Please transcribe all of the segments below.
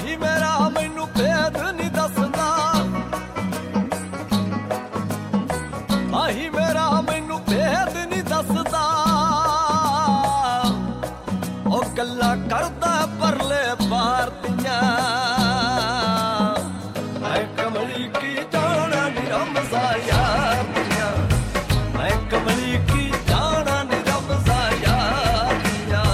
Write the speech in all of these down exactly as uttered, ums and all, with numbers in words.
माही मेरा मैनू भेद नहीं दसदा, माही मेरा मैनू भेद नहीं दसदा, ओ गल्ला करदा परले पार दियां। मैं कमली की जाना नी रमज़ा यार दियां, मैं कमली की जाना नी रमज़ा यार दियां।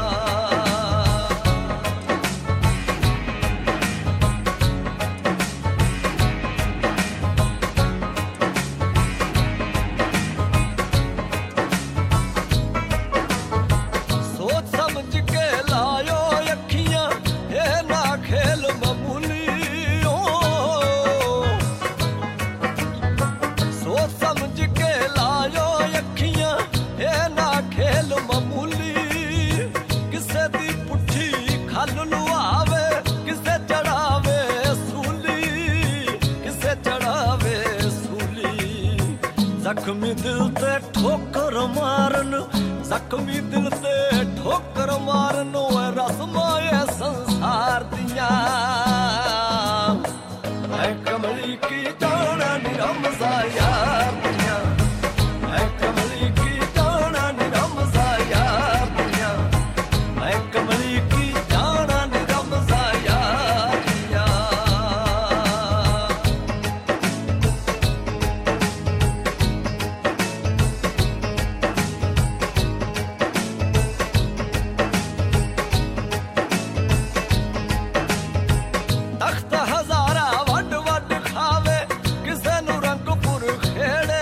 सोच समझ के लायो अखियां, ये ना खेल मामूली ओ। सोच समझ के लायो अखियां, ये ना खेल मामूली। किसे दी पुट्ठी खल लुआवे, किसे चढ़ावे सूली, किसे चढ़ावे सूली। जख्मी दिल ते ठोकर मारन, जख्मी दिल ते ठोकर मारन, ओए रस्मां ये संसार दियां। मैं कमली की जाना नी रमज़ा यार दियां, मैं कमली की जाना नी रमज़ा यार दियां, मैं कमली की जाना नी रमज़ा यार दियां। तख्त हज़ारा वड वड खावे, किसे नू रंगपुर खेड़े।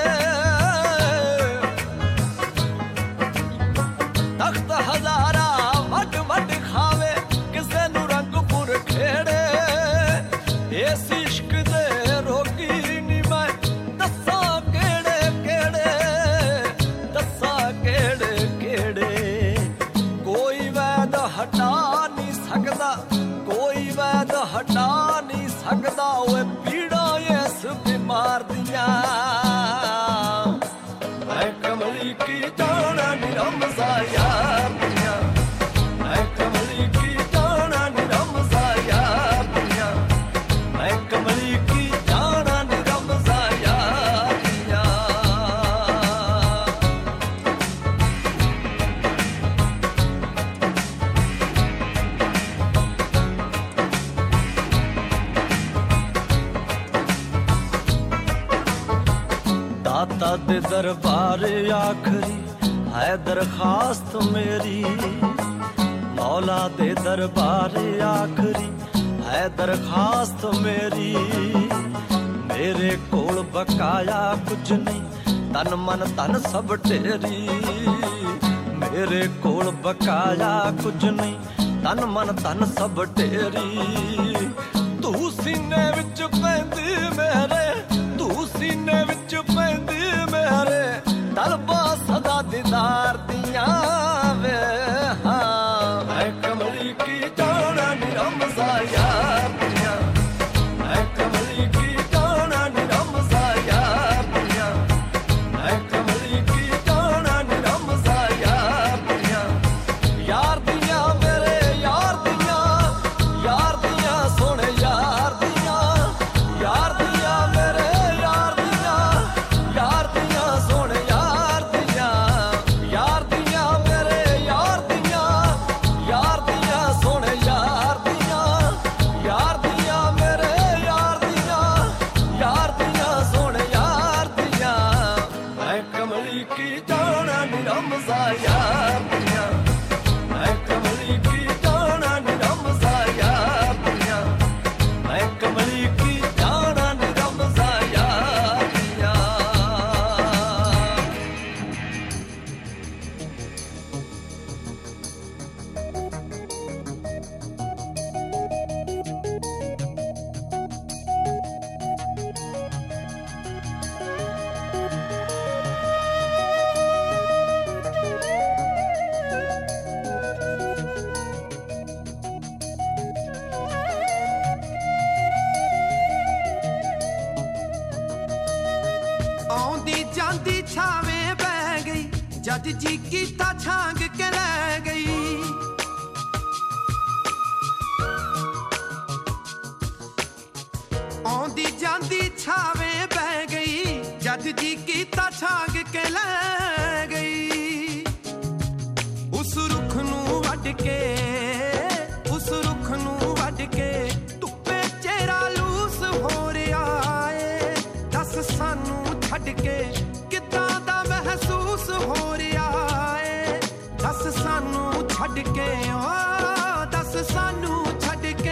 तख्त हज़ारा वड वड खावे, किसे नू रंगपुर खेड़े। इस इश्क दे रोगी नी मैं दस्सां केड़े केड़े, दस्सां केड़े केड़े। कोई वैद हटा नहीं सकदा, कोई वैद हटा नहीं सकदा, ओए पीड़ा इस बीमार दियां। मैं कमली की जाना नी रमज़ा यार दियां, मैं कमली की जाना नी रमज़ा यार दियां, मैं कमली की जाना नी रमज़ा यार दियां। दाता दे दरबार आखरी है दरखास्त मेरी, मौला दे दरबार आखरी है दरखास्त मेरी। मेरे कोल बकाया कुछ नहीं, तन मन धन सब ढेरी। मेरे कोल बकाया कुछ नहीं, तन मन धन सब ढेरी। तू सीने विच पैंदी मेरे, तू सीने विच पैंदी मेरे, तलबा सदा दीदार दियां वे। हाँ मैं कमली की जाना नी रमज़ा यार दियां, मैं कमली की जाना नी रमज़ा यार दियां, मैं कमली की जाना नी रमज़ा यार दियां। यार दियां मेरे यार दियां, यार दियां सोने यार दियां, यार दियां मेरे यार दियां, यार दियां सोने यार दियां। यार दियां मेरे यार दियां, यार दियां सोने यार दियां, यार दियां मेरे यार दियां, यार दियां सोने यार दियां। मैं कमली की जाना नी रमज़ा यार दियां, मैं कमली की जाना नी रमज़ा यार दियां, मैं कमली की जाना नी रमज़ा यार दियां। आउंदी जांदी छावे बह गई, जद जी कीता छांग के लै गई। ਆਉਂਦੀ ਜਾਂਦੀ ਛਾਵੇਂ ਬਹਿ ਗਈ, ਜਦ ਜੀ ਕੀਤਾ ਛਾਂਗ ਕੇ ਲੈ ਗਈ। ਉਸ ਰੁੱਖ ਨੂੰ ਵੱਢ ਕੇ, ਉਸ ਰੁੱਖ ਨੂੰ ਵੱਢ ਕੇ ਧੁੱਪੇ ਚਿਹਰਾ ਲੂਸ ਹੋ ਰਿਹਾ ਏ। ਦੱਸ ਸਾਨੂੰ ਛੱਡ ਕੇ ਕਿੱਦਾਂ ਦਾ ਮਹਿਸੂਸ ਹੋ ਰਿਹਾ ਏ। ਦੱਸ ਸਾਨੂੰ ਛੱਡ ਕੇ, ਓ ਦੱਸ ਸਾਨੂੰ ਛੱਡ ਕੇ।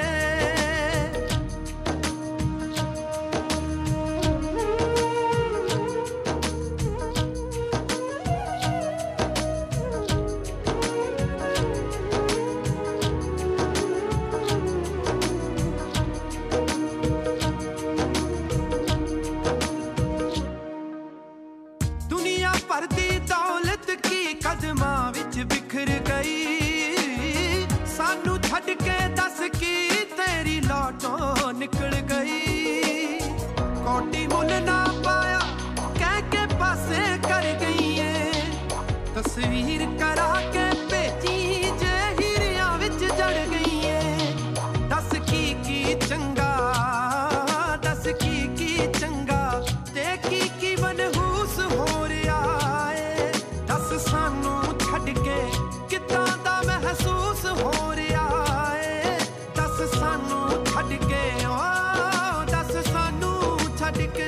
ਦੁਨੀਆ ਭਰ ਦੀ ਦੌਲਤ ਕੀ ਕਦਮਾਂ ਵਿੱਚ ਬਿਖਰ ਗਈ। ਸਾਨੂੰ ਛੱਡ ਕੇ ਦੱਸ ਕੀ ਤੇਰੀ ਲੋਟੋਂ ਨਿਕਲ ਗਈ। ਕੋਟੀ ਮੁੱਲ ਨਾ ਪਾਇਆ ਕਹਿ ਕੇ ਪਾਸੇ ਕਰ ਗਈ ਏ। ਤਸਵੀਰ ਕਰਾ ਕੇ ਭੇਜੀ ਜੇ ਹੀਰਿਆਂ ਵਿੱਚ ਜੜ ਗਈ ਏ। ਦੱਸ ਕੀ ਕੀ ਚੰਗਾ, ਦੱਸ ਕੀ ਕੀ ਚੰਗਾ ਤੇ ਕੀ ਕੀ ਮਨਹੂਸ ਹੋ ਰਿਹਾ ਏ। ਦੱਸ ਸਾਨੂੰ ਛੱਡ ਕੇ ਕਿੱਦਾਂ ਦਾ ਮਹਿਸੂਸ ਹੋ ਰਿਹਾ ਏ। ਦੱਸ ਸਾਨੂੰ ਛੱਡ ਕੇ, ਓ ਦੱਸ ਸਾਨੂੰ ਛੱਡ ਕੇ।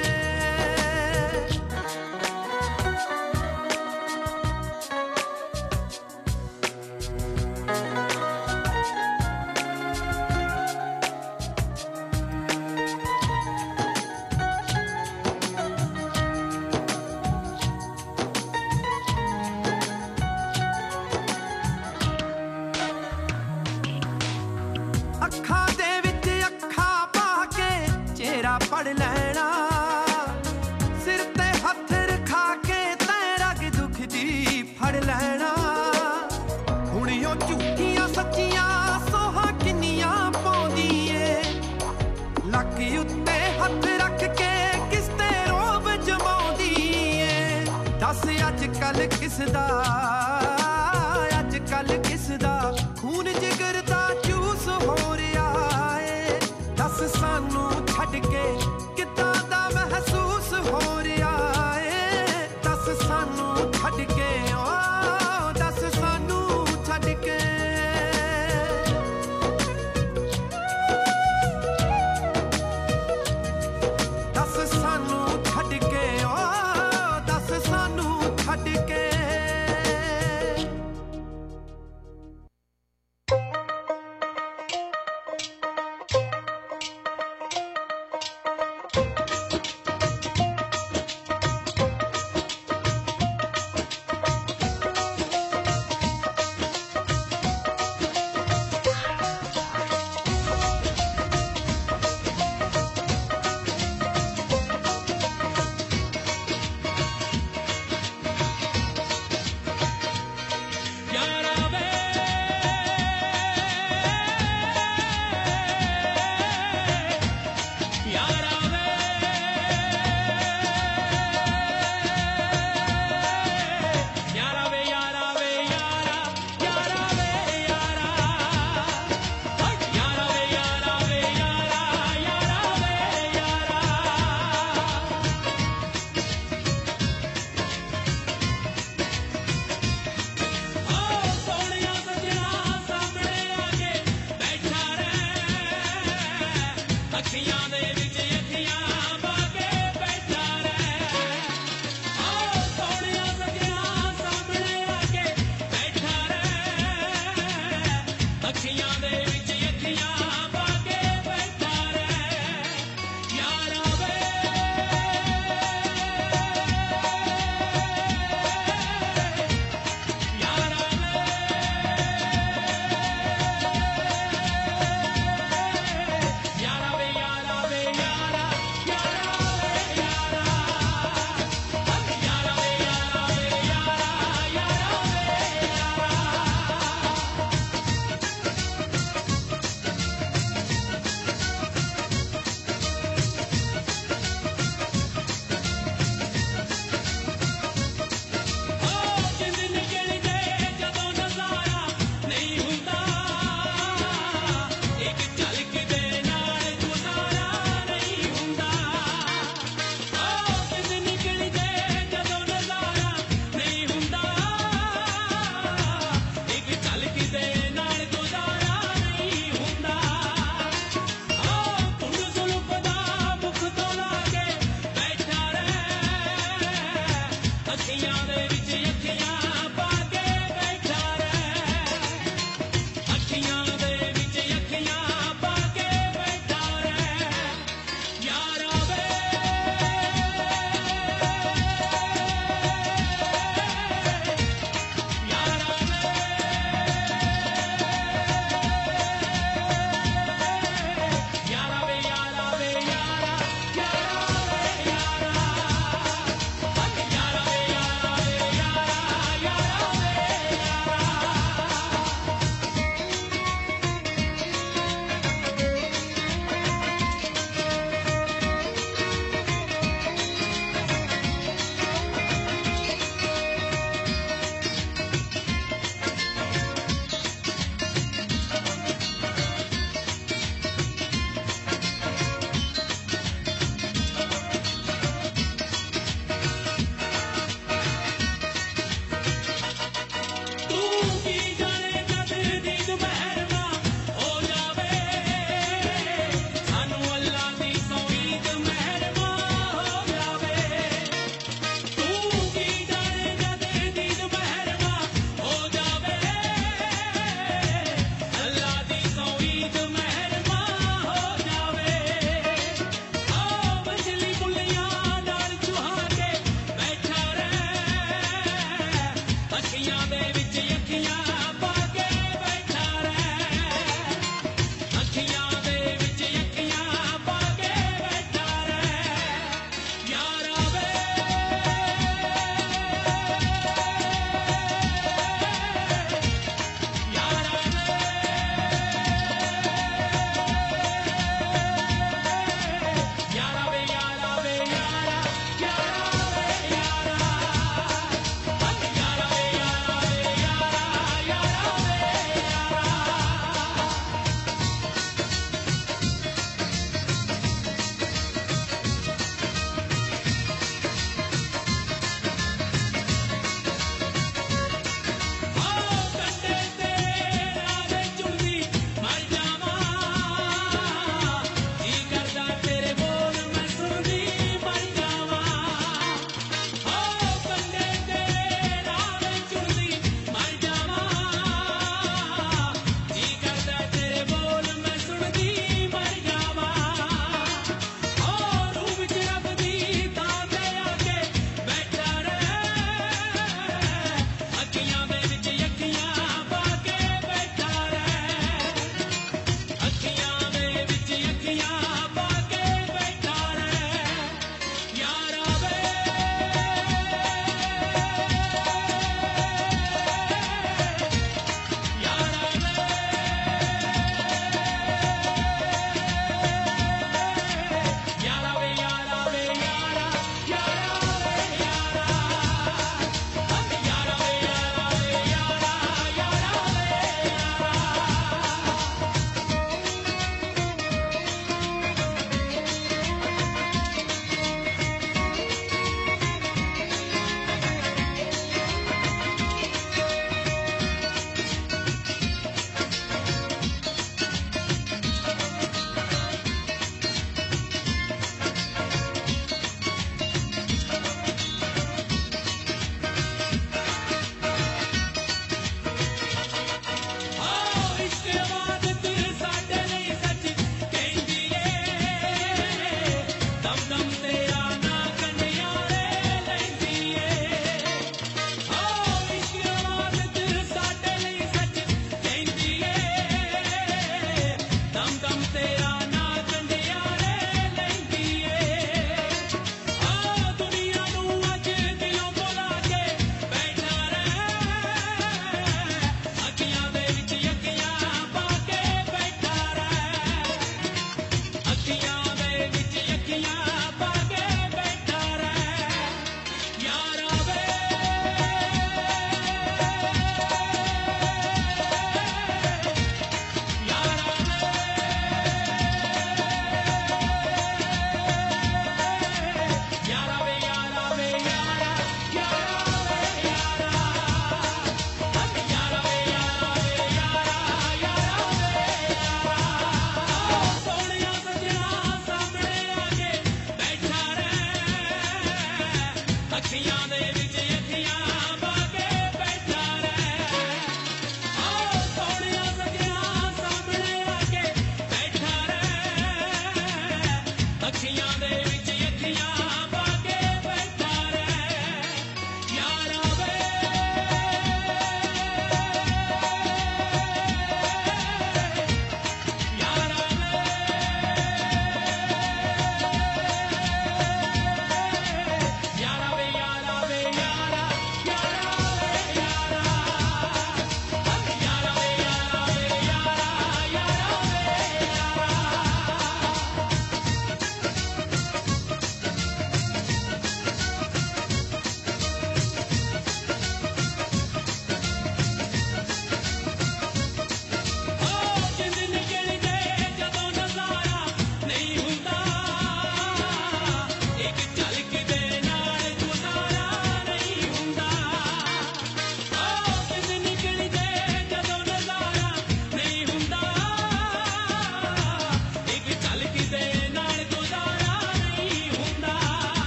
ਅੱਖਾਂ ਦੇ ਵਿੱਚ ਅੱਖਾਂ ਪਾ ਕੇ ਚਿਹਰਾ ਪੜ ਲੈਣਾ। ਸਿਰ ਤੇ ਹੱਥ ਰਖਾ ਕੇ ਤੈਂ ਰਗ ਦੁੱਖ ਦੀ ਫੜ ਲੈਣਾ। ਹੁਣ ਉਹ ਝੂਠੀਆਂ ਸੱਚੀਆਂ ਸੋਹਾਂ ਕਿੰਨੀਆਂ ਪਾਉਂਦੀ ਏ। ਲੱਕ ਉੱਤੇ ਹੱਥ ਰੱਖ ਕੇ ਕਿਸ ਤੇ ਰੋਬ ਜਮਾਉਂਦੀ ਏ। ਦੱਸ ਅੱਜ ਕੱਲ ਕਿਸ ਦਾ, ਅੱਜ ਕੱਲ ਕਿਸ ਦਾ ਖੂਨ ਜਿਗਰ ਦਾ ਜੂਸ ਹੋ ਰਿਹਾ ਏ। ਦੱਸ ਸਾਨੂੰ ਛੱਡ ਕੇ ਕਿੱਦਾਂ ਦਾ ਮਹਿਸੂਸ ਹੋ ਰਿਹਾ ਏ। ਦੱਸ ਸਾਨੂੰ ਛੱਡ ਕੇ, ਓ ਦੱਸ ਸਾਨੂੰ ਛੱਡ ਕੇ। ਦੱਸ ਸਾਨੂੰ ਛੱਡ ਕੇ, ਓ ਦੱਸ ਸਾਨੂੰ ਛੱਡ ਕੇ। ਅੱਖੀਆਂ ਦੇ